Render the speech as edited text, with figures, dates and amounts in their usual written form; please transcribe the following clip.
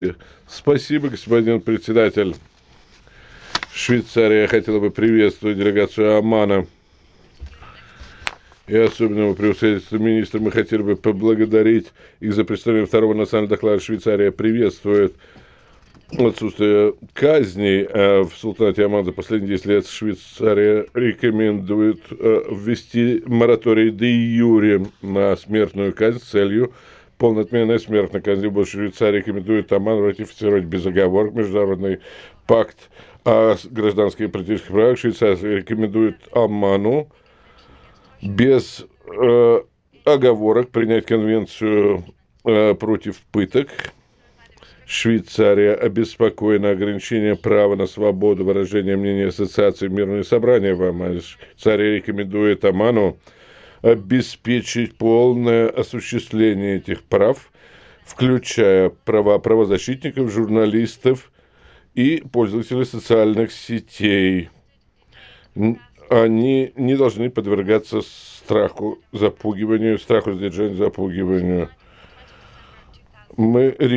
Спасибо, господин председатель. Швейцария хотела бы приветствовать делегацию Омана и особенно его превосходительство министра. Мы хотели бы поблагодарить их за представление второго национального доклада. Швейцария приветствует отсутствие казней в султанате Оман за последние 10 лет. Швейцария рекомендует ввести мораторий де юре на смертную казнь с целью полной отмены смертной казни. Больше Швейцария рекомендует Оману ратифицировать без оговорок международный пакт о гражданских и политических правах. Швейцария рекомендует Оману без оговорок принять конвенцию против пыток. Швейцария обеспокоена ограничением права на свободу выражения мнения ассоциации мирные собрания в Омане. Швейцария рекомендует Оману обеспечить полное осуществление этих прав, включая права правозащитников, журналистов и пользователей социальных сетей. Они не должны подвергаться страху, запугиванию, страху, сдержанию, запугиванию. Мы